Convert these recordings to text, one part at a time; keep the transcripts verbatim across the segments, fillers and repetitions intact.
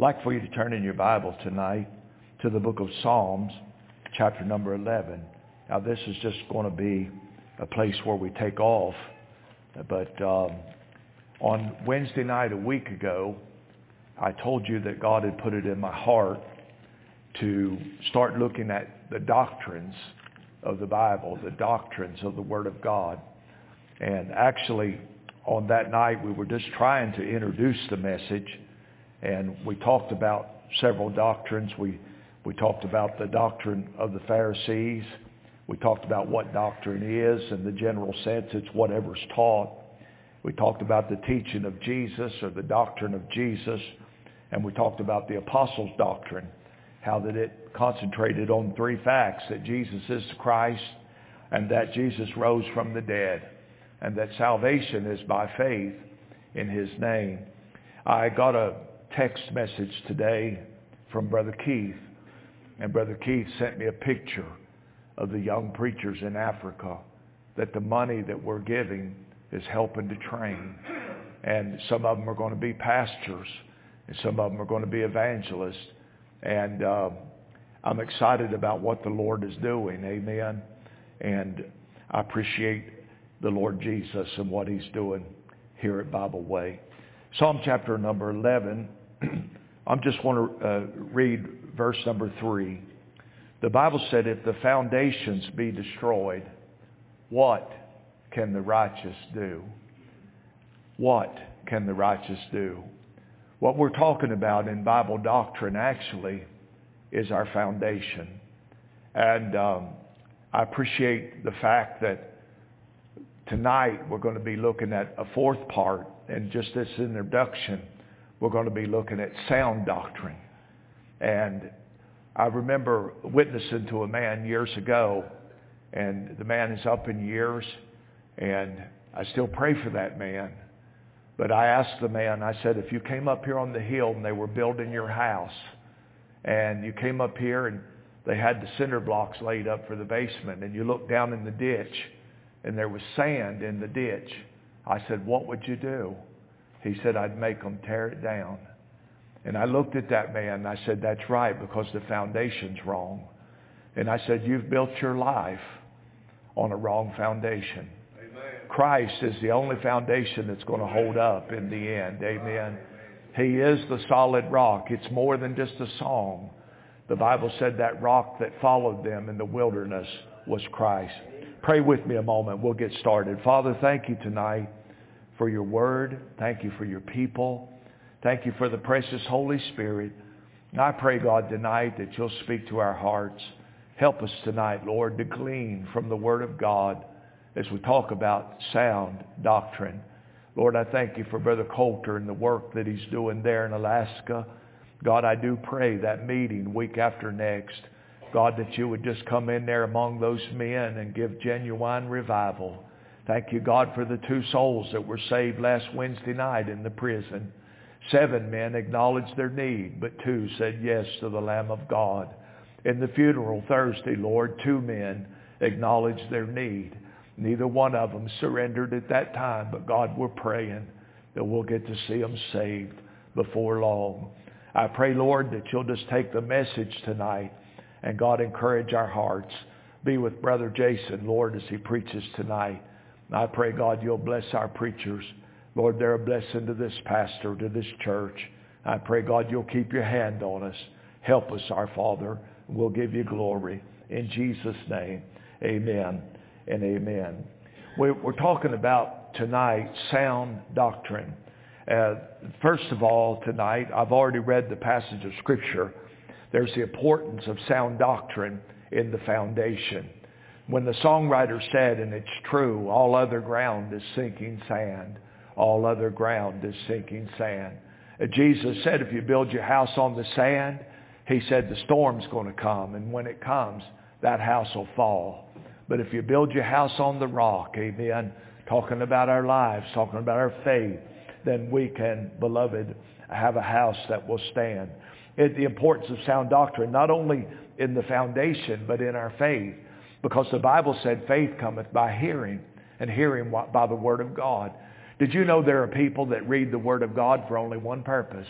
like for you to turn in your Bible tonight to the book of Psalms, chapter number eleven. Now this is just going to be a place where we take off. But um, on Wednesday night a week ago, I told you that God had put it in my heart to start looking at the doctrines of the Bible, the doctrines of the Word of God. And actually, on that night, we were just trying to introduce the message, and we talked about several doctrines. We we talked about the doctrine of the Pharisees. We talked about what doctrine is. In the general sense, it's whatever's taught. We talked about the teaching of Jesus, or the doctrine of Jesus. And we talked about the apostles' doctrine, how that it concentrated on three facts: that Jesus is the Christ, and that Jesus rose from the dead, and that salvation is by faith in His name. I got a text message today from Brother Keith, and Brother Keith sent me a picture of the young preachers in Africa, that the money that we're giving is helping to train. And some of them are going to be pastors, and some of them are going to be evangelists. And uh, I'm excited about what the Lord is doing. Amen. And I appreciate the Lord Jesus and what He's doing here at Bible Way. Psalm chapter number eleven. I just want to uh, read verse number three. The Bible said, if the foundations be destroyed, what can the righteous do? What can the righteous do? What we're talking about in Bible doctrine actually is our foundation. And um, I appreciate the fact that tonight we're going to be looking at a fourth part. And just this introduction, we're going to be looking at sound doctrine. And I remember witnessing to a man years ago, and the man is up in years, and I still pray for that man. But I asked the man, I said, if you came up here on the hill and they were building your house, and you came up here and they had the cinder blocks laid up for the basement, and you looked down in the ditch and there was sand in the ditch, I said, what would you do? He said, I'd make them tear it down. And I looked at that man and I said, that's right, because the foundation's wrong. And I said, you've built your life on a wrong foundation. Amen. Christ is the only foundation that's going to hold up in the end. Amen. He is the solid rock. It's more than just a song. The Bible said that rock that followed them in the wilderness was Christ. Pray with me a moment. We'll get started. Father, thank you tonight for your word. Thank you for your people. Thank you for the precious Holy Spirit. And I pray, God, tonight that you'll speak to our hearts. Help us tonight, Lord, to glean from the Word of God as we talk about sound doctrine. Lord, I thank you for Brother Coulter and the work that he's doing there in Alaska. God, I do pray that meeting week after next, God, that you would just come in there among those men and give genuine revival. Thank you, God, for the two souls that were saved last Wednesday night in the prison. Seven men acknowledged their need, but two said yes to the Lamb of God. In the funeral Thursday, Lord, two men acknowledged their need. Neither one of them surrendered at that time, but God, we're praying that we'll get to see them saved before long. I pray, Lord, that you'll just take the message tonight and, God, encourage our hearts. Be with Brother Jason, Lord, as he preaches tonight. And I pray, God, you'll bless our preachers. Lord, they're a blessing to this pastor, to this church. I pray, God, you'll keep your hand on us. Help us, our Father. We'll give you glory. In Jesus' name, amen and amen. We're talking about tonight sound doctrine. Uh, first of all, tonight, I've already read the passage of Scripture. There's the importance of sound doctrine in the foundation. When the songwriter said, and it's true, all other ground is sinking sand. All other ground is sinking sand. Uh, Jesus said, if you build your house on the sand, he said the storm's going to come. And when it comes, that house will fall. But if you build your house on the rock, amen, talking about our lives, talking about our faith, then we can, beloved, have a house that will stand. It, the importance of sound doctrine, not only in the foundation, but in our faith. Because the Bible said faith cometh by hearing, and hearing by the Word of God. Did you know there are people that read the Word of God for only one purpose?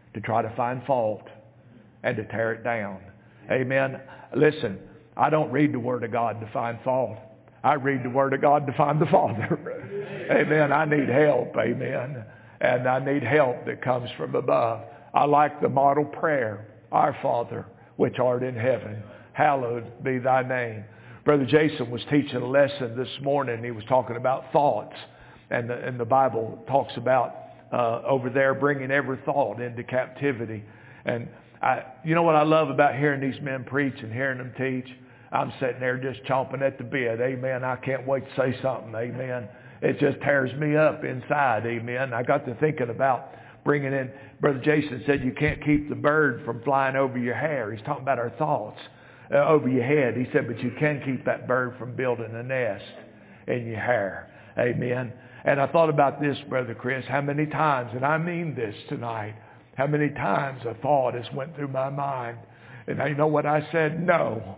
to try to find fault and to tear it down. Amen. Listen, I don't read the Word of God to find fault. I read the Word of God to find the Father. Amen. I need help. Amen. And I need help that comes from above. I like the model prayer. Our Father, which art in heaven, hallowed be thy name. Brother Jason was teaching a lesson this morning. He was talking about thoughts. And the, and the Bible talks about uh, over there bringing every thought into captivity. And I, you know what I love about hearing these men preach and hearing them teach? I'm sitting there just chomping at the bit. Amen. I can't wait to say something. Amen. It just tears me up inside. Amen. I got to thinking about bringing in, Brother Jason said you can't keep the bird from flying over your hair. He's talking about our thoughts uh, over your head. He said, but you can keep that bird from building a nest in your hair. Amen. And I thought about this, Brother Chris, how many times, and I mean this tonight, how many times a thought has went through my mind. And you know what I said? No.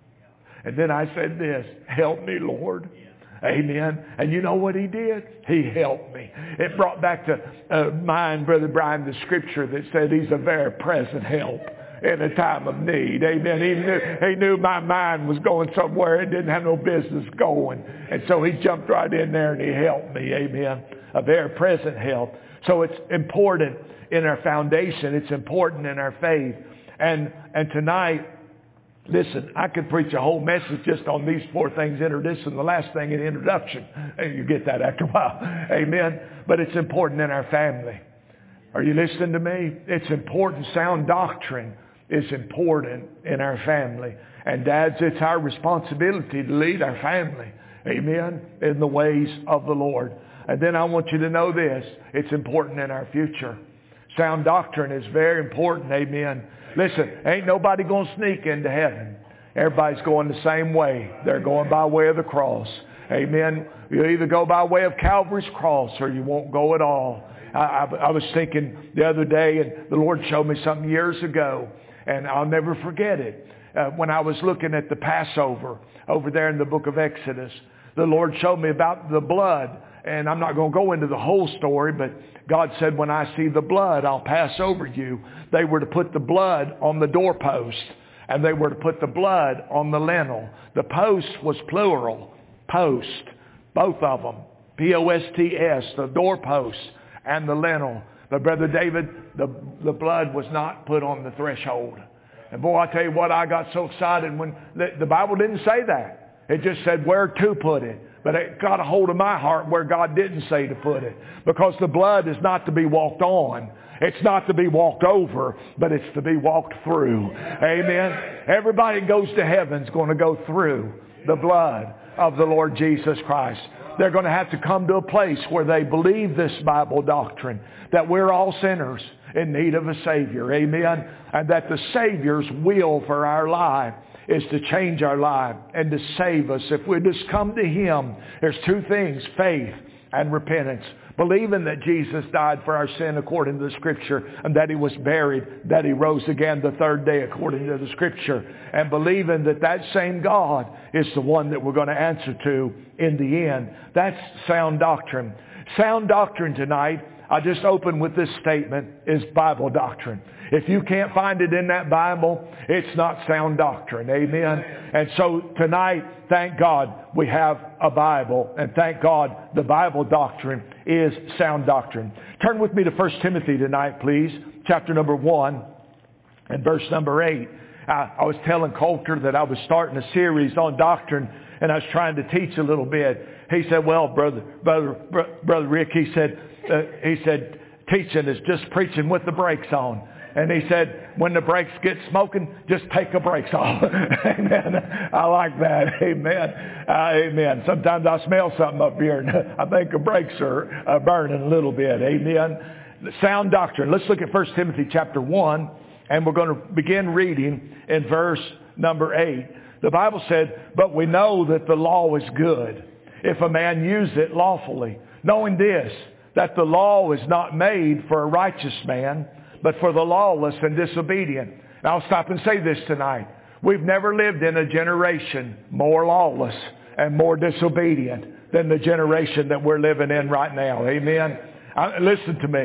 And then I said this, help me, Lord. Amen. And you know what he did? He helped me. It brought back to uh, mind, Brother Brian, the scripture that said he's a very present help in a time of need. Amen. He knew, he knew my mind was going somewhere it didn't have no business going. And so he jumped right in there and he helped me. Amen. A very present help. So it's important in our foundation. It's important in our faith. And, and tonight, listen, I could preach a whole message just on these four things, introduction, the last thing in introduction. And you get that after a while. Amen. But it's important in our family. Are you listening to me? It's important. Sound doctrine is important in our family. And dads, it's our responsibility to lead our family. Amen. In the ways of the Lord. And then I want you to know this. It's important in our future. Sound doctrine is very important. Amen. Listen, ain't nobody going to sneak into heaven. Everybody's going the same way. They're going by way of the cross. Amen. You either go by way of Calvary's cross or you won't go at all. I, I, I was thinking the other day, and the Lord showed me something years ago, and I'll never forget it. Uh, when I was looking at the Passover over there in the book of Exodus, the Lord showed me about the blood. And I'm not going to go into the whole story, but God said, when I see the blood, I'll pass over you. They were to put the blood on the doorpost, and they were to put the blood on the lintel. The post was plural, post, both of them, P O S T S, the doorpost and the lintel. But Brother David, the, the blood was not put on the threshold. And boy, I tell you what, I got so excited when the, the Bible didn't say that. It just said where to put it. But it got a hold of my heart where God didn't say to put it. Because the blood is not to be walked on. It's not to be walked over, but it's to be walked through. Amen. Everybody that goes to heaven is going to go through the blood of the Lord Jesus Christ. They're going to have to come to a place where they believe this Bible doctrine, that we're all sinners in need of a Savior. Amen. And that the Savior's will for our life is to change our life and to save us. If we just come to Him, there's two things, faith and repentance. Believing that Jesus died for our sin according to the Scripture, and that He was buried, that He rose again the third day according to the Scripture. And believing that that same God is the one that we're going to answer to in the end. That's sound doctrine. Sound doctrine tonight, I just opened with this statement, is Bible doctrine. If you can't find it in that Bible, it's not sound doctrine. Amen. And so tonight, thank God we have a Bible. And thank God the Bible doctrine is sound doctrine. Turn with me to First Timothy tonight, please. Chapter number one and verse number eight. I, I was telling Coulter that I was starting a series on doctrine, and I was trying to teach a little bit. He said, well, brother, brother, brother Rick, he said, uh, he said, teaching is just preaching with the brakes on. And he said, when the brakes get smoking, just take the brakes off. Amen. I like that. Amen. Uh, amen. Sometimes I smell something up here, and I think the brakes are uh, burning a little bit. Amen. Sound doctrine. Let's look at First Timothy chapter one, and we're going to begin reading in verse number eight. The Bible said, but we know that the law is good if a man use it lawfully, knowing this, that the law is not made for a righteous man, but for the lawless and disobedient. And I'll stop and say this tonight. We've never lived in a generation more lawless and more disobedient than the generation that we're living in right now. Amen. Uh, listen to me.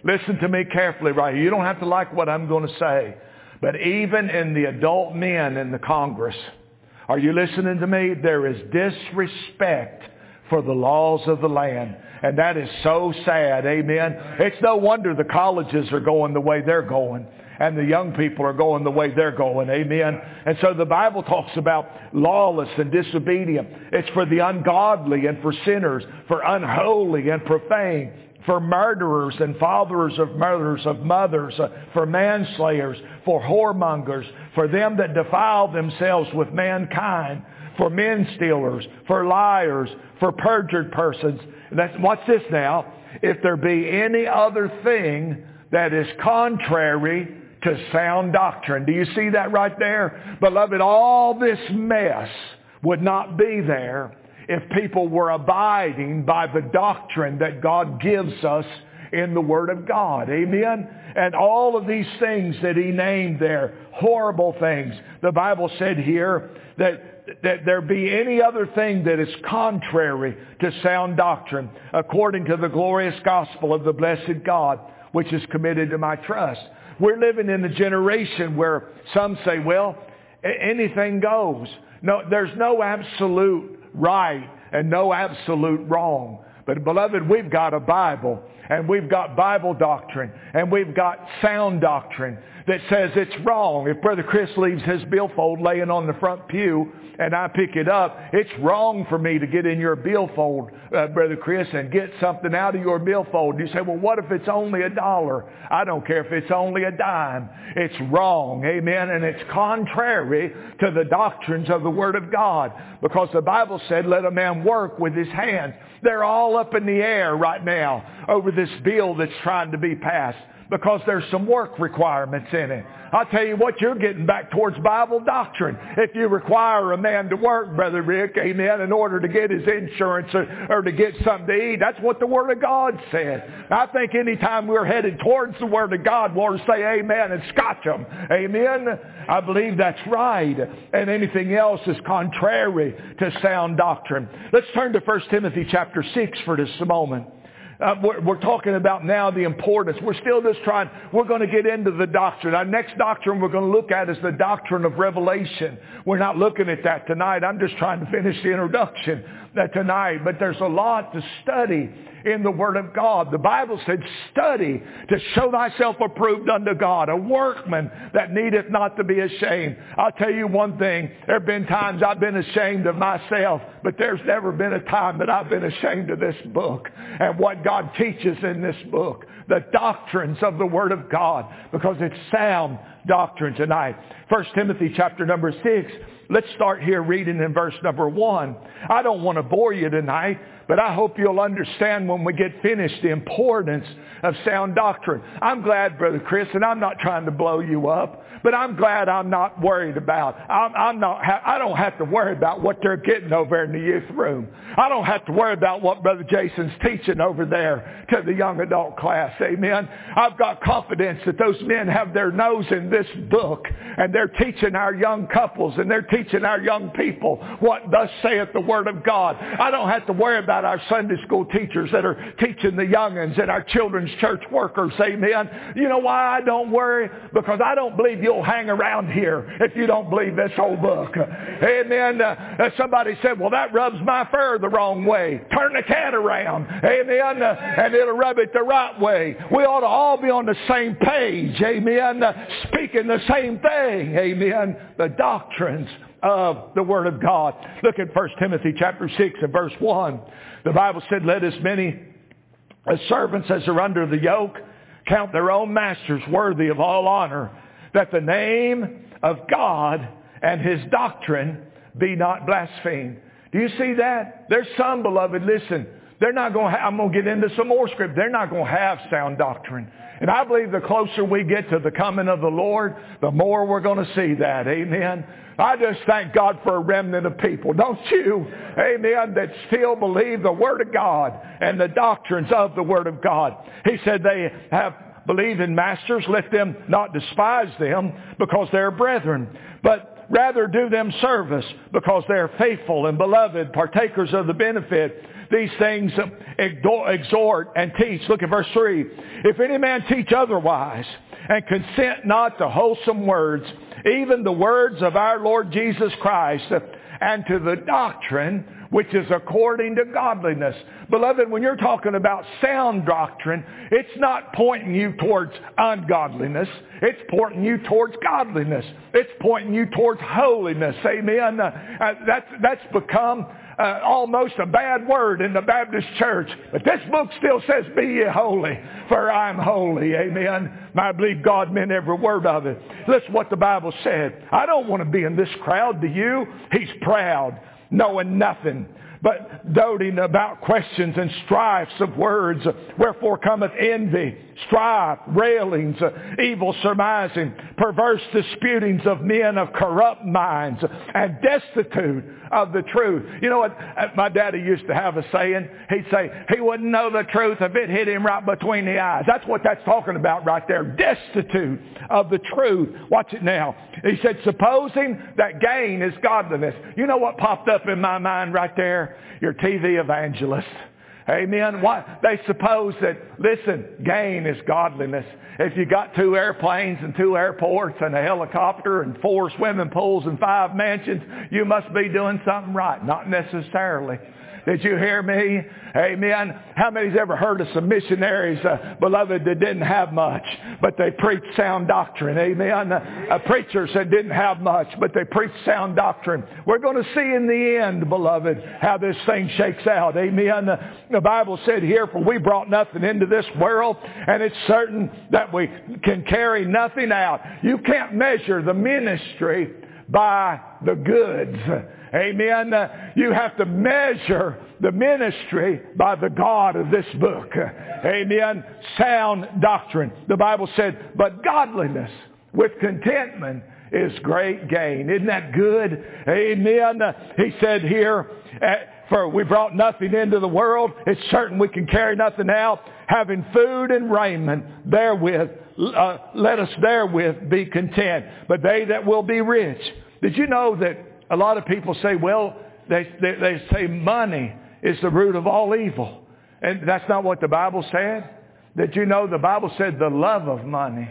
Listen to me carefully right here. You don't have to like what I'm going to say. But even in the adult men in the Congress, are you listening to me? There is disrespect for the laws of the land. And that is so sad. Amen. It's no wonder the colleges are going the way they're going. And the young people are going the way they're going. Amen. And so the Bible talks about lawless and disobedient. It's for the ungodly and for sinners, for unholy and profane, for murderers and fathers of murderers of mothers, uh, for manslayers, for whoremongers, for them that defile themselves with mankind, for men stealers, for liars, for perjured persons. That's, watch this now. If there be any other thing that is contrary to sound doctrine. Do you see that right there? Beloved, all this mess would not be there if people were abiding by the doctrine that God gives us in the Word of God. Amen? And all of these things that He named there, horrible things. The Bible said here that, that there be any other thing that is contrary to sound doctrine, according to the glorious gospel of the blessed God, which is committed to my trust. We're living in a generation where some say, well, anything goes. No, there's no absolute right and no absolute wrong. But beloved, we've got a Bible, and we've got Bible doctrine, and we've got sound doctrine that says it's wrong. If Brother Chris leaves his billfold laying on the front pew and I pick it up, it's wrong for me to get in your billfold, uh, Brother Chris, and get something out of your billfold. You say, well, what if it's only a dollar? I don't care if it's only a dime. It's wrong, amen, and it's contrary to the doctrines of the Word of God, because the Bible said, let a man work with his hands. They're all up in the air right now over this bill that's trying to be passed, because there's some work requirements in it. I'll tell you what, you're getting back towards Bible doctrine. If you require a man to work, Brother Rick, amen, in order to get his insurance or, or to get something to eat, that's what the Word of God said. I think anytime we're headed towards the Word of God, we ought to say amen and scotch them. Amen? I believe that's right. And anything else is contrary to sound doctrine. Let's turn to First Timothy chapter six for just a moment. Uh, we're, we're talking about now the importance. We're still just trying, we're going to get into the doctrine. Our next doctrine we're going to look at is the doctrine of revelation. We're not looking at that tonight. I'm just trying to finish the introduction tonight. But there's a lot to study in the Word of God. The Bible said, study to show thyself approved unto God, a workman that needeth not to be ashamed. I'll tell you one thing, there have been times I've been ashamed of myself, but there's never been a time that I've been ashamed of this book and what God teaches in this book, the doctrines of the Word of God, because it's sound doctrine tonight. First Timothy chapter number six. Let's start here reading in verse number one. I don't want to bore you tonight, but I hope you'll understand when we get finished the importance of sound doctrine. I'm glad, Brother Chris, and I'm not trying to blow you up, but I'm glad I'm not worried about. I'm, I'm not. I don't have to worry about what they're getting over in the youth room. I don't have to worry about what Brother Jason's teaching over there to the young adult class. Amen. I've got confidence that those men have their nose in this book, and they're teaching our young couples, and they're teaching our young people what thus saith the Word of God. I don't have to worry about our Sunday school teachers that are teaching the youngins and our children's church workers. Amen. You know why I don't worry? Because I don't believe you'll hang around here if you don't believe this whole book. Amen. Uh, somebody said, well, that rubs my fur the wrong way. Turn the cat around. Amen. Uh, and it'll rub it the right way. We ought to all be on the same page. Amen. Uh, speaking the same thing. Amen. The doctrines of the Word of God. Look at First Timothy chapter six and verse one. The Bible said, let as many as servants as are under the yoke count their own masters worthy of all honor, that the name of God and His doctrine be not blasphemed. Do you see that? There's some, beloved, listen, they're not going to have, I'm going to get into some more script. They're not going to have sound doctrine. And I believe the closer we get to the coming of the Lord, the more we're going to see that. Amen. I just thank God for a remnant of people, don't you? Amen. That still believe the Word of God and the doctrines of the Word of God. He said they have believed in masters. Let them not despise them, because they're brethren. But rather do them service, because they are faithful and beloved, partakers of the benefit. These things exhort and teach. Look at verse three. If any man teach otherwise, and consent not to wholesome words, even the words of our Lord Jesus Christ, and to the doctrine which is according to godliness. Beloved, when you're talking about sound doctrine, it's not pointing you towards ungodliness. It's pointing you towards godliness. It's pointing you towards holiness. Amen. Uh, that's, that's become uh, almost a bad word in the Baptist church. But this book still says, be ye holy, for I am holy. Amen. And I believe God meant every word of it. Listen what the Bible said. I don't want to be in this crowd, do you? He's proud, knowing nothing, but doting about questions and strifes of words. Wherefore cometh envy, strife, railings, evil surmising, perverse disputings of men of corrupt minds, and destitute of the truth. You know what my daddy used to have a saying? He'd say, he wouldn't know the truth if it hit him right between the eyes. That's what that's talking about right there. Destitute of the truth. Watch it now. He said, supposing that gain is godliness. You know what popped up in my mind right there? Your T V evangelist. Amen. Why? They suppose that, listen, gain is godliness. If you got two airplanes and two airports and a helicopter and four swimming pools and five mansions, you must be doing something right. Not necessarily. Did you hear me? Amen. How many's ever heard of some missionaries, uh, beloved, that didn't have much, but they preached sound doctrine? Amen. Uh, preachers that didn't have much, but they preached sound doctrine. We're going to see in the end, beloved, how this thing shakes out. Amen. Uh, the Bible said here, for we brought nothing into this world, and it's certain that we can carry nothing out. You can't measure the ministry by the goods. Amen. Uh, you have to measure the ministry by the God of this book. Amen. Sound doctrine. The Bible said, but godliness with contentment is great gain. Isn't that good? Amen. Uh, he said here, uh, for we brought nothing into the world. It's certain we can carry nothing out. Having food and raiment therewith, uh, let us therewith be content. But they that will be rich. Did you know that a lot of people say, well, they, they, they say money is the root of all evil. And that's not what the Bible said. Did you know the Bible said the love of money?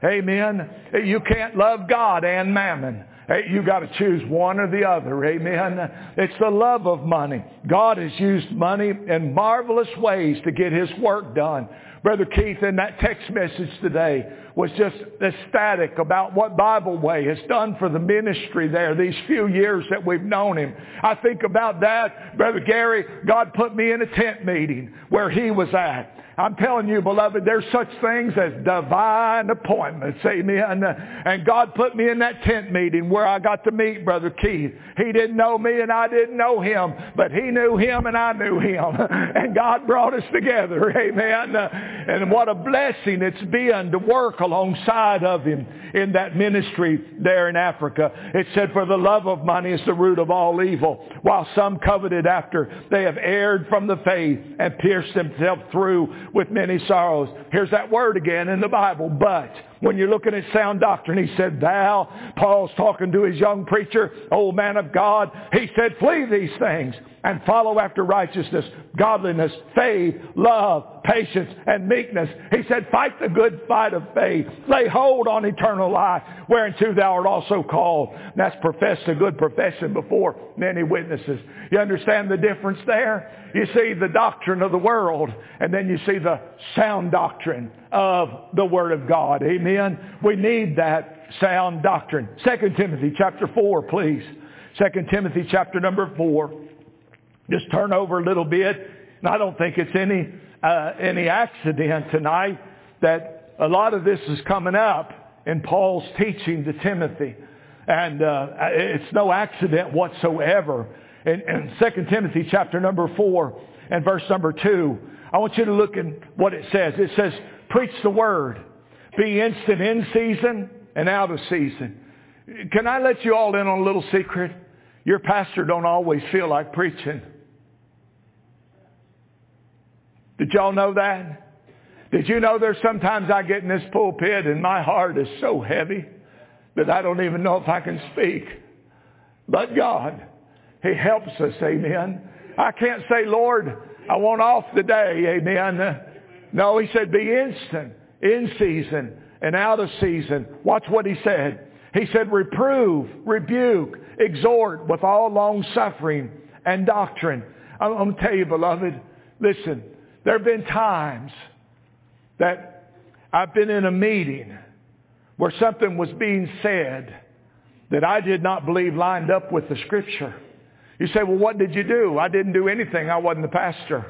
Amen. You can't love God and mammon. You got to choose one or the other. Amen. It's the love of money. God has used money in marvelous ways to get His work done. Brother Keith, in that text message today, was just ecstatic about what Bible Way has done for the ministry there these few years that we've known him. I think about that. Brother Gary, God put me in a tent meeting where he was at. I'm telling you, beloved, there's such things as divine appointments. Amen. And God put me in that tent meeting where I got to meet Brother Keith. He didn't know me and I didn't know him, but he knew him and I knew him. And God brought us together. Amen. And what a blessing it's been to work alongside of him in that ministry there in Africa. It said, for the love of money is the root of all evil, while some coveted after they have erred from the faith and pierced themselves through with many sorrows. Here's that word again in the Bible, but. When you're looking at sound doctrine, he said, thou, Paul's talking to his young preacher, old man of God. He said, flee these things and follow after righteousness, godliness, faith, love, patience, and meekness. He said, fight the good fight of faith. Lay hold on eternal life, whereunto thou art also called. And that's professed a good profession before many witnesses. You understand the difference there? You see the doctrine of the world, and then you see the sound doctrine of the Word of God. Amen. We need that sound doctrine. Second Timothy chapter four, please. Second Timothy chapter number four. Just turn over a little bit. And I don't think it's any uh, any accident tonight that a lot of this is coming up in Paul's teaching to Timothy. And uh, it's no accident whatsoever. In, in Second Timothy chapter number four and verse number two, I want you to look at what it says. It says, preach the word. Be instant in season and out of season. Can I let you all in on a little secret? Your pastor don't always feel like preaching. Did y'all know that? Did you know there's sometimes I get in this pulpit and my heart is so heavy that I don't even know if I can speak. but God. He helps us, amen. I can't say, Lord, I want off today, amen. No, he said, be instant, in season, and out of season. Watch what he said. He said, reprove, rebuke, exhort with all long suffering and doctrine. I'm, I'm going to tell you, beloved, listen, there have been times that I've been in a meeting where something was being said that I did not believe lined up with the Scripture. You say, well, what did you do? I didn't do anything. I wasn't the pastor.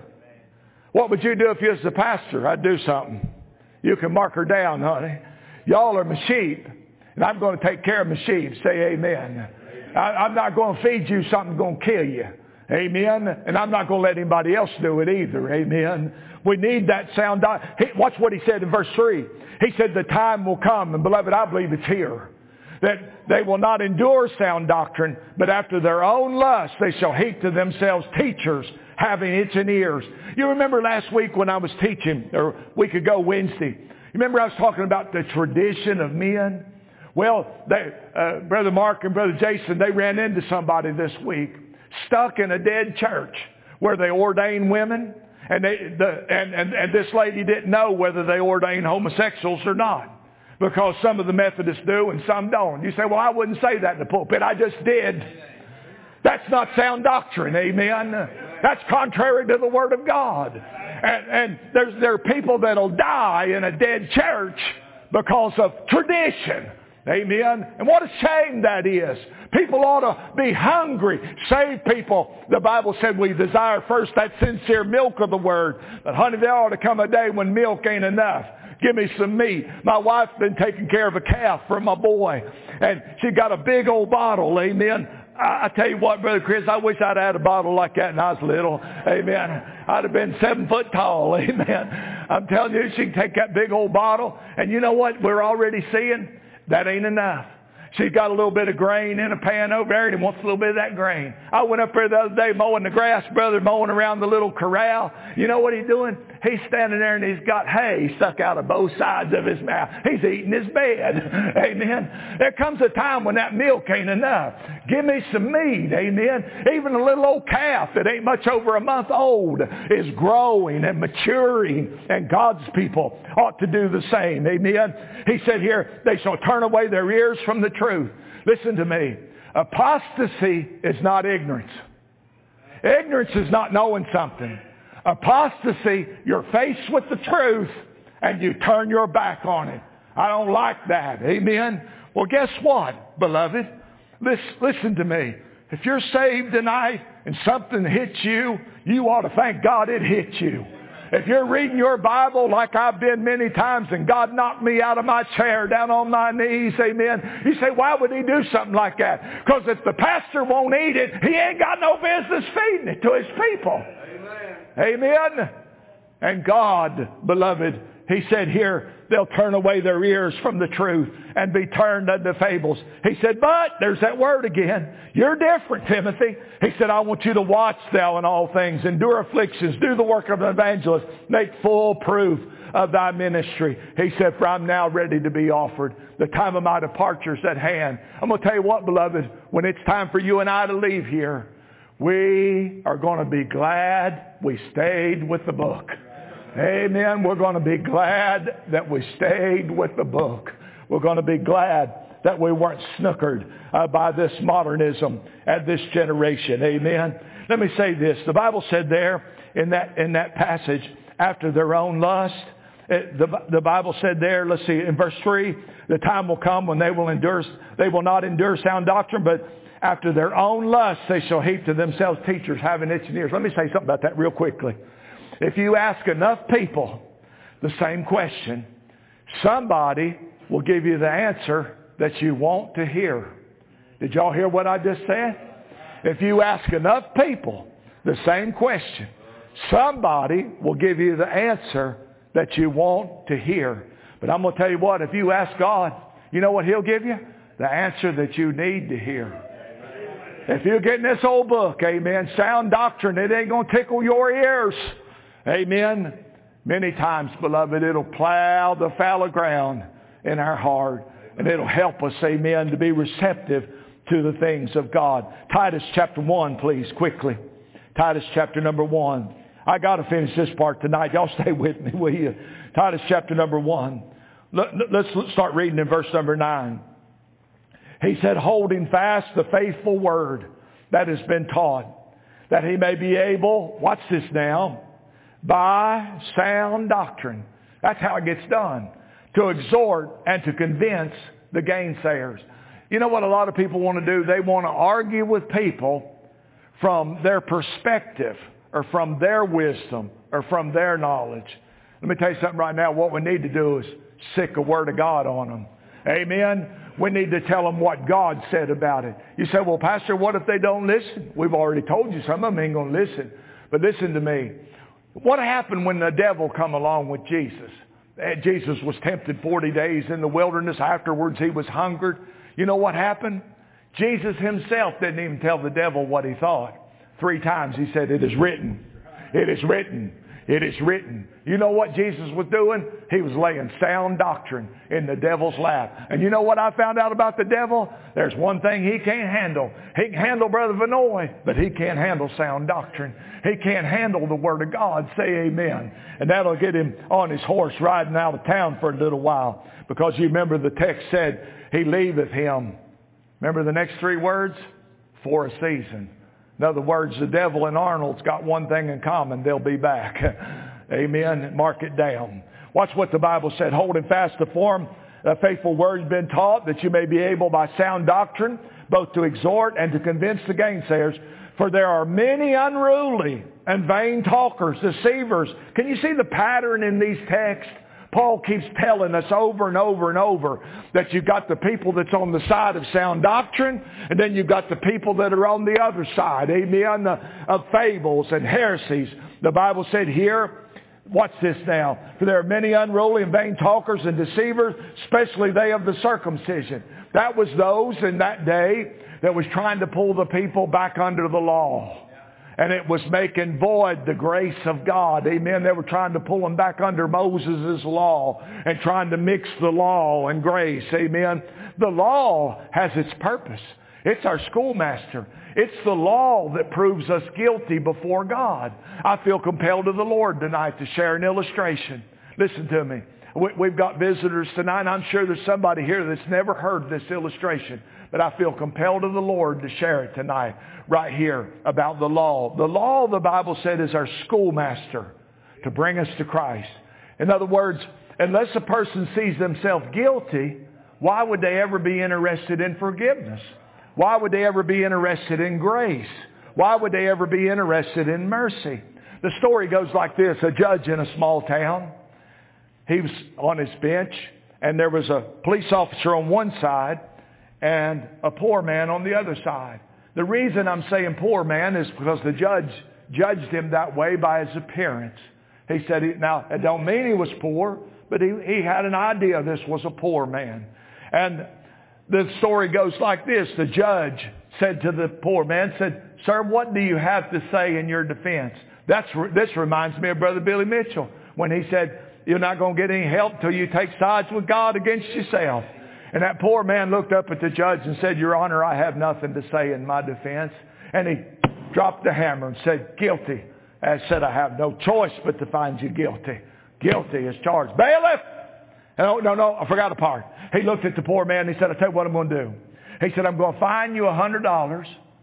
What would you do if you was the pastor? I'd do something. You can mark her down, honey. Y'all are my sheep, and I'm going to take care of my sheep. Say amen. I, I'm not going to feed you something that's going to kill you. Amen. And I'm not going to let anybody else do it either. Amen. We need that sound. Di- Watch what he said in verse three. He said, the time will come, and beloved, I believe it's here, that they will not endure sound doctrine, but after their own lust they shall heap to themselves teachers having itching ears. You remember last week when I was teaching, or a week ago Wednesday, you remember I was talking about the tradition of men? Well, they, uh, Brother Mark and Brother Jason, they ran into somebody this week stuck in a dead church where they ordain women, and, they, the, and, and, and this lady didn't know whether they ordain homosexuals or not. Because some of the Methodists do and some don't. You say, well, I wouldn't say that in the pulpit. I just did. That's not sound doctrine, amen. That's contrary to the Word of God. And, and there's, there are people that'll die in a dead church because of tradition, amen. And what a shame that is. People ought to be hungry. Saved people, the Bible said, we desire first that sincere milk of the Word. But honey, there ought to come a day when milk ain't enough. Give me some meat. My wife's been taking care of a calf for my boy, and she got a big old bottle, amen. I, I tell you what, Brother Chris, I wish I'd had a bottle like that when I was little, amen. I'd have been seven foot tall, amen. I'm telling you, she can take that big old bottle, and you know what we're already seeing? That ain't enough. She's got a little bit of grain in a pan over there, and he wants a little bit of that grain. I went up there the other day mowing the grass, brother, mowing around the little corral. You know what he's doing? He's standing there, and he's got hay stuck out of both sides of his mouth. He's eating his bed. Amen. There comes a time when that milk ain't enough. Give me some meat. Amen. Even a little old calf that ain't much over a month old is growing and maturing, and God's people ought to do the same. Amen. He said here, they shall turn away their ears from the truth. Listen to me. Apostasy is not ignorance. Ignorance is not knowing something. Apostasy, you're faced with the truth and you turn your back on it. I don't like that. Amen. Well, guess what, beloved? Listen, listen to me. If you're saved tonight and something hits you, you ought to thank God it hit you. If you're reading your Bible like I've been many times and God knocked me out of my chair down on my knees, amen, you say, why would he do something like that? Because if the pastor won't eat it, he ain't got no business feeding it to his people. Amen. Amen. And God, beloved, he said here, they'll turn away their ears from the truth and be turned unto fables. He said, but, there's that word again. You're different, Timothy. He said, I want you to watch thou in all things, endure afflictions, do the work of an evangelist, make full proof of thy ministry. He said, for I'm now ready to be offered. The time of my departure is at hand. I'm going to tell you what, beloved, when it's time for you and I to leave here, we are going to be glad we stayed with the book. Amen. We're going to be glad that we stayed with the book. We're going to be glad that we weren't snookered uh, by this modernism at this generation. Amen. Let me say this. The Bible said there in that in that passage, after their own lust, it, the, the Bible said there, let's see, in verse three, the time will come when they will endure, they will not endure sound doctrine, but after their own lust they shall heap to themselves teachers having itching ears. Let me say something about that real quickly. If you ask enough people the same question, somebody will give you the answer that you want to hear. Did y'all hear what I just said? If you ask enough people the same question, somebody will give you the answer that you want to hear. But I'm going to tell you what, if you ask God, you know what He'll give you? The answer that you need to hear. If you're getting this old book, amen, sound doctrine, it ain't going to tickle your ears. Amen. Many times, beloved, it'll plow the fallow ground in our heart. And it'll help us, amen, to be receptive to the things of God. Titus chapter one, please, quickly. Titus chapter number one. I got to finish this part tonight. Y'all stay with me, will you? Titus chapter number one. Let's start reading in verse number nine. He said, holding fast the faithful word that has been taught, that he may be able, watch this now, by sound doctrine. That's how it gets done. To exhort and to convince the gainsayers. You know what a lot of people want to do? They want to argue with people from their perspective or from their wisdom or from their knowledge. Let me tell you something right now. What we need to do is sick a word of God on them. Amen. We need to tell them what God said about it. You say, well, Pastor, what if they don't listen? We've already told you some of them ain't going to listen. But listen to me. What happened when the devil come along with Jesus? Jesus was tempted forty days in the wilderness. Afterwards, he was hungered. You know what happened? Jesus himself didn't even tell the devil what he thought. Three times he said, it is written. It is written. It is written. You know what Jesus was doing? He was laying sound doctrine in the devil's lap. And you know what I found out about the devil? There's one thing he can't handle. He can handle Brother Vinoy, but he can't handle sound doctrine. He can't handle the Word of God. Say amen. And that'll get him on his horse riding out of town for a little while. Because you remember the text said, he leaveth him. Remember the next three words? For a season. In other words, the devil and Arnold's got one thing in common. They'll be back. Amen. Mark it down. Watch what the Bible said. Holding fast the form, a faithful word has been taught, that you may be able by sound doctrine, both to exhort and to convince the gainsayers. For there are many unruly and vain talkers, deceivers. Can you see the pattern in these texts? Paul keeps telling us over and over and over that you've got the people that's on the side of sound doctrine, and then you've got the people that are on the other side, amen, of fables and heresies. The Bible said here, watch this now, for there are many unruly and vain talkers and deceivers, especially they of the circumcision. That was those in that day that was trying to pull the people back under the law. And it was making void the grace of God. Amen. They were trying to pull them back under Moses' law and trying to mix the law and grace. Amen. The law has its purpose. It's our schoolmaster. It's the law that proves us guilty before God. I feel compelled to the Lord tonight to share an illustration. Listen to me. We've got visitors tonight. I'm sure there's somebody here that's never heard this illustration. But I feel compelled to the Lord to share it tonight, right here, about the law. The law, the Bible said, is our schoolmaster to bring us to Christ. In other words, unless a person sees themselves guilty, why would they ever be interested in forgiveness? Why would they ever be interested in grace? Why would they ever be interested in mercy? The story goes like this. A judge in a small town, he was on his bench, and there was a police officer on one side and a poor man on the other side. The reason I'm saying poor man is because the judge judged him that way by his appearance. He said, he, now, it don't mean he was poor, but he, he had an idea this was a poor man. And the story goes like this. The judge said to the poor man, said, sir, what do you have to say in your defense? That's, this reminds me of Brother Billy Mitchell when he said, you're not going to get any help till you take sides with God against yourself. And that poor man looked up at the judge and said, Your Honor, I have nothing to say in my defense. And he dropped the hammer and said, guilty. And said, I have no choice but to find you guilty. Guilty is charged. Bailiff! No, no, no, I forgot a part. He looked at the poor man and he said, I'll tell you what I'm going to do. He said, I'm going to fine you one hundred dollars,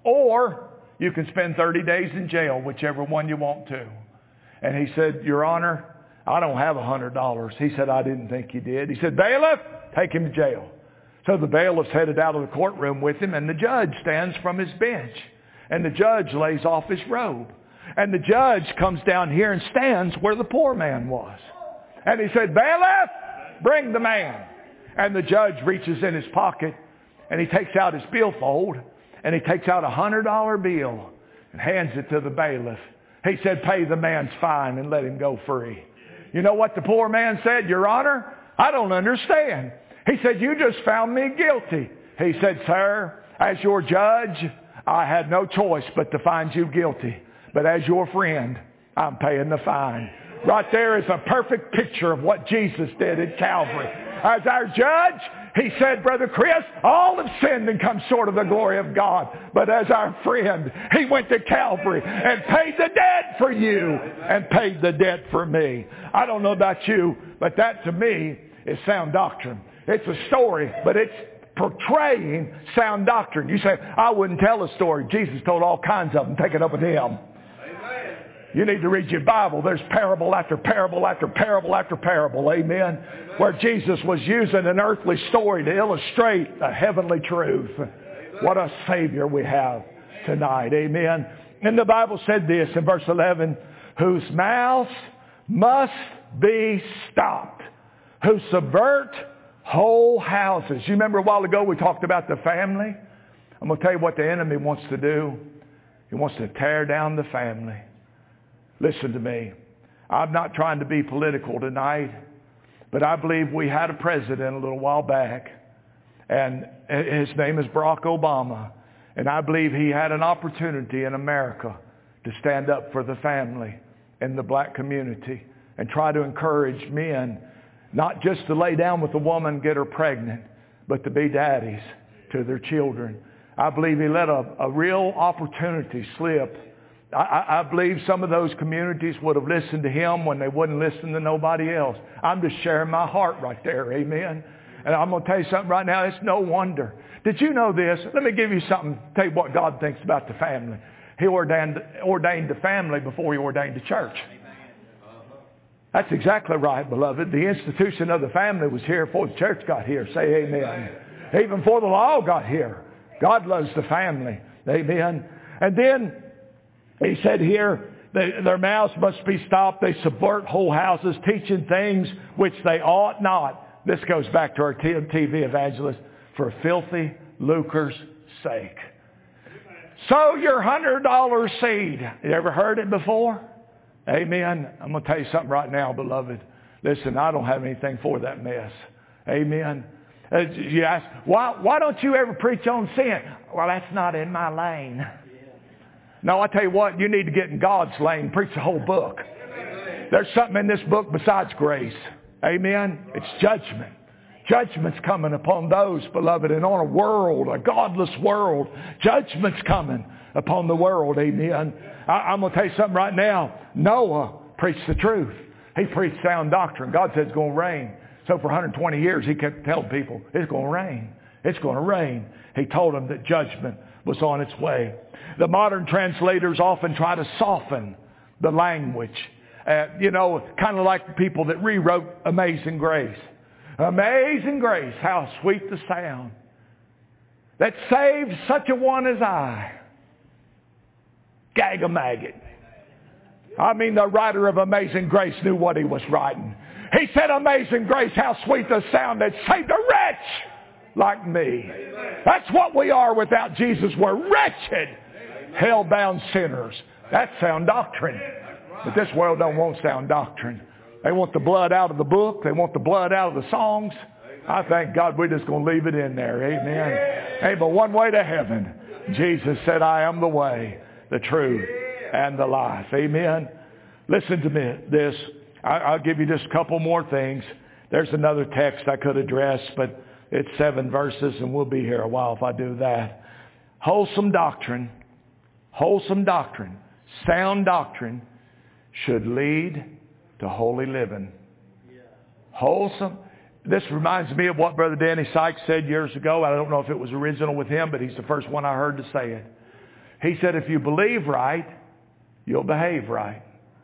or you can spend thirty days in jail, whichever one you want to. And he said, Your Honor, I don't have one hundred dollars. He said, I didn't think you did. He said, bailiff, take him to jail. So the bailiff's headed out of the courtroom with him, and the judge stands from his bench. And the judge lays off his robe. And the judge comes down here and stands where the poor man was. And he said, bailiff, bring the man. And the judge reaches in his pocket, and he takes out his billfold, and he takes out a one hundred dollar bill and hands it to the bailiff. He said, pay the man's fine and let him go free. You know what the poor man said? Your Honor, I don't understand. He said, you just found me guilty. He said, sir, as your judge, I had no choice but to find you guilty. But as your friend, I'm paying the fine. Right there is a perfect picture of what Jesus did at Calvary. As our judge, He said, Brother Chris, all have sinned and come short of the glory of God. But as our friend, He went to Calvary and paid the debt for you and paid the debt for me. I don't know about you, but that to me is sound doctrine. It's a story, but it's portraying sound doctrine. You say, I wouldn't tell a story. Jesus told all kinds of them. Take it up with Him. You need to read your Bible. There's parable after parable after parable after parable. Amen. Amen. Where Jesus was using an earthly story to illustrate a heavenly truth. Amen. What a Savior we have tonight. Amen. And the Bible said this in verse eleven, whose mouths must be stopped, who subvert whole houses. You remember a while ago we talked about the family? I'm going to tell you what the enemy wants to do. He wants to tear down the family. Listen to me. I'm not trying to be political tonight, but I believe we had a president a little while back, and his name is Barack Obama, and I believe he had an opportunity in America to stand up for the family and the black community and try to encourage men not just to lay down with a woman and get her pregnant, but to be daddies to their children. I believe he let a, a real opportunity slip. I, I believe some of those communities would have listened to him when they wouldn't listen to nobody else. I'm just sharing my heart right there. Amen. And I'm going to tell you something right now. It's no wonder. Did you know this? Let me give you something. Tell you what God thinks about the family. He ordained, ordained the family before He ordained the church. That's exactly right, beloved. The institution of the family was here before the church got here. Say amen. Even before the law got here. God loves the family. Amen. And then He said here, they, their mouths must be stopped. They subvert whole houses, teaching things which they ought not. This goes back to our T V evangelist. For filthy lucre's sake. Sow your one hundred dollar seed. You ever heard it before? Amen. I'm going to tell you something right now, beloved. Listen, I don't have anything for that mess. Amen. Uh, you ask, why, why don't you ever preach on sin? Well, that's not in my lane. No, I tell you what, you need to get in God's lane. Preach the whole book. There's something in this book besides grace. Amen. It's judgment. Judgment's coming upon those, beloved, and on a world, a godless world. Judgment's coming upon the world. Amen. I, I'm going to tell you something right now. Noah preached the truth. He preached sound doctrine. God said it's going to rain. So for one hundred twenty years, he kept telling people, it's going to rain. It's going to rain. He told them that judgment was on its way. The modern translators often try to soften the language. Uh, you know, kind of like people that rewrote Amazing Grace. Amazing grace, how sweet the sound that saved such a one as I. Gag a maggot. I mean, the writer of Amazing Grace knew what he was writing. He said, amazing grace, how sweet the sound that saved a wretch like me. That's what we are without Jesus. We're wretched, hell-bound sinners. That's sound doctrine. But this world don't want sound doctrine. They want the blood out of the book. They want the blood out of the songs. I thank God we're just going to leave it in there. Amen. Hey, but one way to heaven. Jesus said, I am the way, the truth, and the life. Amen. Listen to me. This. I, I'll give you just a couple more things. There's another text I could address, but it's seven verses, and we'll be here a while if I do that. Wholesome doctrine, wholesome doctrine, sound doctrine should lead to holy living. Wholesome. This reminds me of what Brother Danny Sykes said years ago. I don't know if it was original with him, but he's the first one I heard to say it. He said, if you believe right, you'll behave right.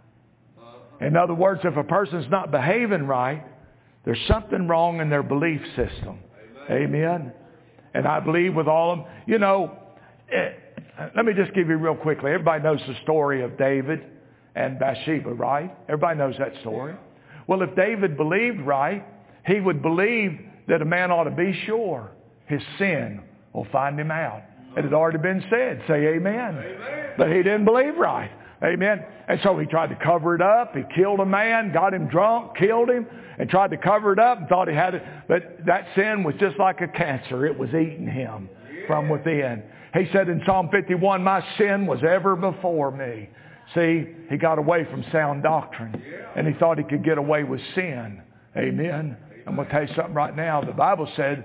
In other words, if a person's not behaving right, there's something wrong in their belief system. Amen. Amen. And I believe with all of them, you know, eh, let me just give you real quickly. Everybody knows the story of David and Bathsheba, right? Everybody knows that story. Well, if David believed right, he would believe that a man ought to be sure his sin will find him out. It had already been said. Say amen. Amen. But he didn't believe right. Amen. And so he tried to cover it up. He killed a man, got him drunk, killed him, and tried to cover it up and thought he had it. But that sin was just like a cancer. It was eating him from within. He said in Psalm fifty-one, my sin was ever before me. See, he got away from sound doctrine, and he thought he could get away with sin. Amen. I'm going to tell you something right now. The Bible said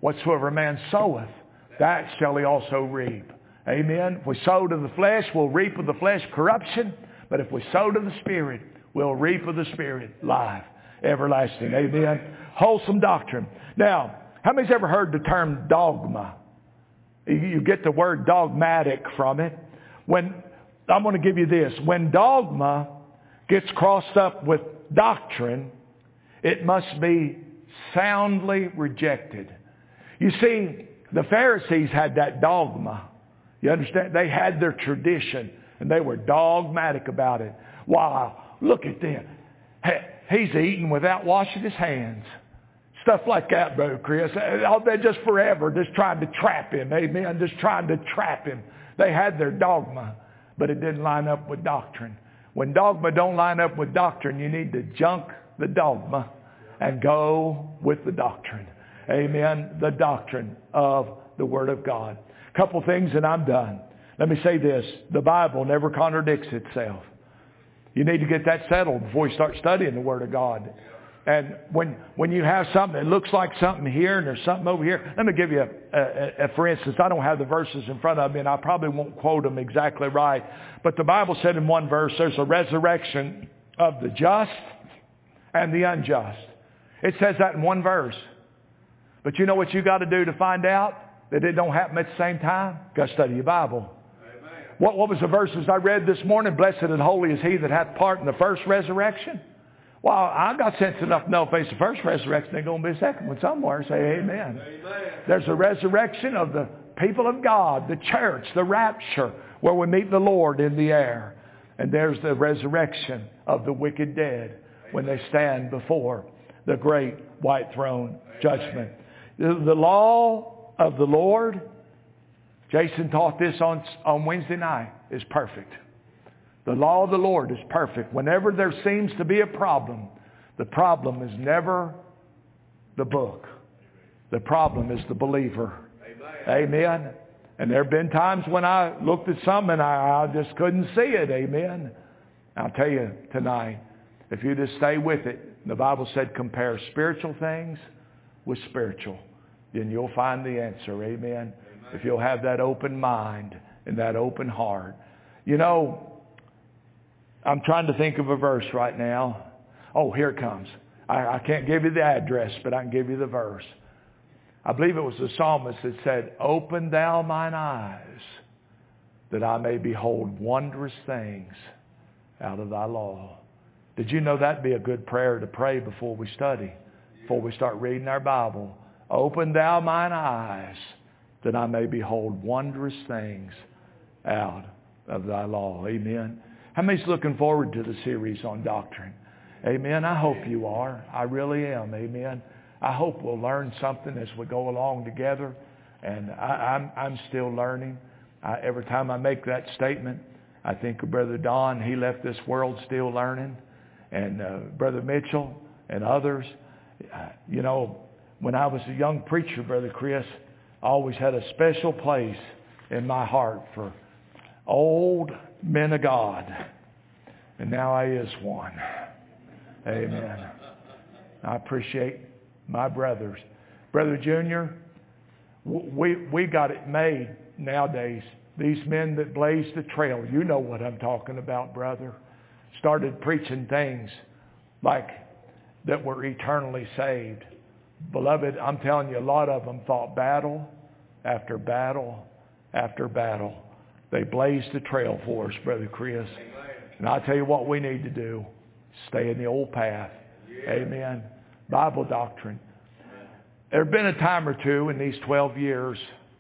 Whatsoever a man soweth, that shall he also reap. Amen. If we sow to the flesh, we'll reap of the flesh corruption. But if we sow to the Spirit, we'll reap of the Spirit life everlasting. Amen. Wholesome doctrine. Now, how many's ever heard the term dogma? You get the word dogmatic from it. When I'm going to give you this. When dogma gets crossed up with doctrine, it must be soundly rejected. You see, the Pharisees had that dogma. You understand? They had their tradition, and they were dogmatic about it. Wow, look at them. He's eating without washing his hands. Stuff like that, Brother Chris. They're just forever just trying to trap him. Amen. Just trying to trap him. They had their dogma, but it didn't line up with doctrine. When dogma don't line up with doctrine, you need to junk the dogma and go with the doctrine. Amen. The doctrine of the Word of God. A couple things and I'm done. Let me say this. The Bible never contradicts itself. You need to get that settled before you start studying the Word of God. And when when you have something that looks like something here and there's something over here, let me give you a, a, a for instance. I don't have the verses in front of me, and I probably won't quote them exactly right. But the Bible said in one verse, there's a resurrection of the just and the unjust. It says that in one verse. But you know what you got to do to find out that it don't happen at the same time? Got to study your Bible. Amen. What what was the verses I read this morning? Blessed and holy is he that hath part in the first resurrection. Well, I've got sense enough to know if it's the first resurrection, there's going to be a second one somewhere. Say amen. Amen. There's a resurrection of the people of God, the church, the rapture, where we meet the Lord in the air. And there's the resurrection of the wicked dead when they stand before the great white throne judgment. The, the law of the Lord, Jason taught this on, on Wednesday night, is perfect. The law of the Lord is perfect. Whenever there seems to be a problem, the problem is never the book. The problem is the believer. Amen. Amen. And there have been times when I looked at something and I, I just couldn't see it. Amen. I'll tell you tonight, if you just stay with it, the Bible said compare spiritual things with spiritual. Then you'll find the answer. Amen. Amen. If you'll have that open mind and that open heart. You know, I'm trying to think of a verse right now. Oh, here it comes. I, I can't give you the address, but I can give you the verse. I believe it was the psalmist that said, open thou mine eyes, that I may behold wondrous things out of thy law. Did you know that'd be a good prayer to pray before we study, before we start reading our Bible? Open thou mine eyes, that I may behold wondrous things out of thy law. Amen. How many's looking forward to the series on doctrine? Amen. I hope you are. I really am. Amen. I hope we'll learn something as we go along together. And I, I'm, I'm still learning. I, every time I make that statement, I think of Brother Don. He left this world still learning. And uh, Brother Mitchell and others. Uh, you know, when I was a young preacher, Brother Chris, I always had a special place in my heart for old men of God. And now I is one. Amen. I appreciate my brothers. Brother Junior, we, we got it made nowadays. These men that blazed the trail, you know what I'm talking about, brother, started preaching things like that were eternally saved. Beloved, I'm telling you, a lot of them fought battle after battle after battle. They blazed the trail for us, Brother Chris. And I'll tell you what we need to do. Stay in the old path. Amen. Bible doctrine. There have been a time or two in these twelve years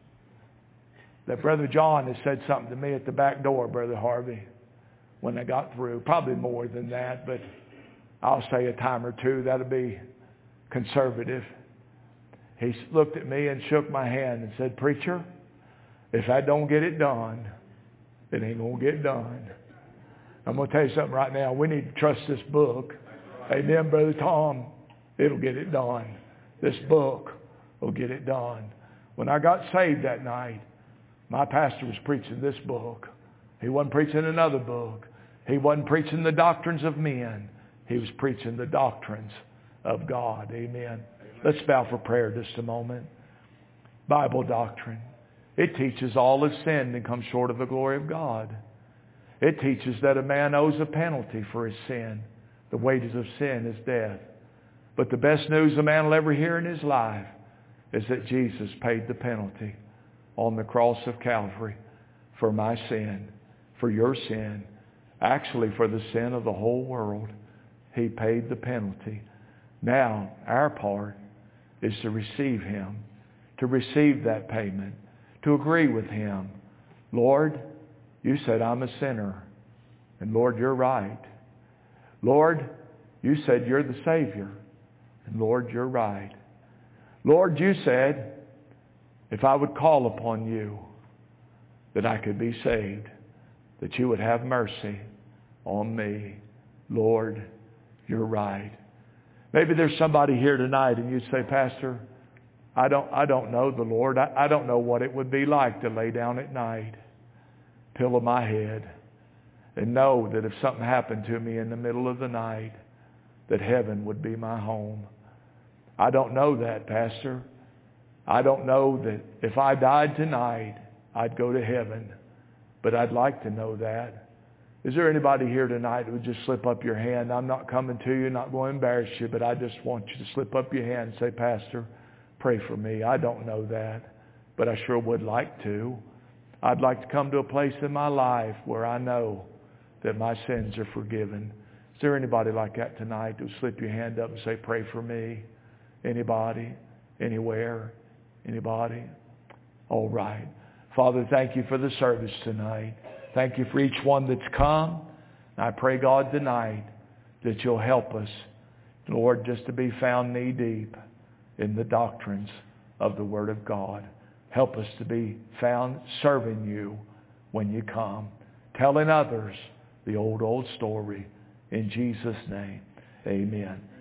that Brother John has said something to me at the back door, Brother Harvey, when I got through. Probably more than that, but I'll say a time or two. That'll be conservative. He looked at me and shook my hand and said, Preacher, if I don't get it done, it ain't going to get done. I'm going to tell you something right now. We need to trust this book. Amen, Brother Tom. It'll get it done. This book will get it done. When I got saved that night, my pastor was preaching this book. He wasn't preaching another book. He wasn't preaching the doctrines of men. He was preaching the doctrines of God. Amen. Let's bow for prayer just a moment. Bible doctrine. It teaches all have sinned and come short of the glory of God. It teaches that a man owes a penalty for his sin. The wages of sin is death. But the best news a man will ever hear in his life is that Jesus paid the penalty on the cross of Calvary for my sin, for your sin, actually for the sin of the whole world. He paid the penalty. Now, our part is to receive Him, to receive that payment, to agree with Him. Lord, you said I'm a sinner. And Lord, you're right. Lord, you said you're the Savior. And Lord, you're right. Lord, you said if I would call upon you that I could be saved, that you would have mercy on me. Lord, you're right. Maybe there's somebody here tonight and you'd say, Pastor, I don't, I don't know the Lord. I, I don't know what it would be like to lay down at night, pillow my head, and know that if something happened to me in the middle of the night, that heaven would be my home. I don't know that, Pastor. I don't know that if I died tonight, I'd go to heaven. But I'd like to know that. Is there anybody here tonight who would just slip up your hand? I'm not coming to you, not going to embarrass you, but I just want you to slip up your hand and say, Pastor, pray for me. I don't know that, but I sure would like to. I'd like to come to a place in my life where I know that my sins are forgiven. Is there anybody like that tonight who slip your hand up and say, pray for me? Anybody? Anywhere? Anybody? All right. Father, thank you for the service tonight. Thank you for each one that's come. And I pray, God, tonight that you'll help us, Lord, just to be found knee deep in the doctrines of the Word of God. Help us to be found serving you when you come, telling others the old, old story. In Jesus' name, amen.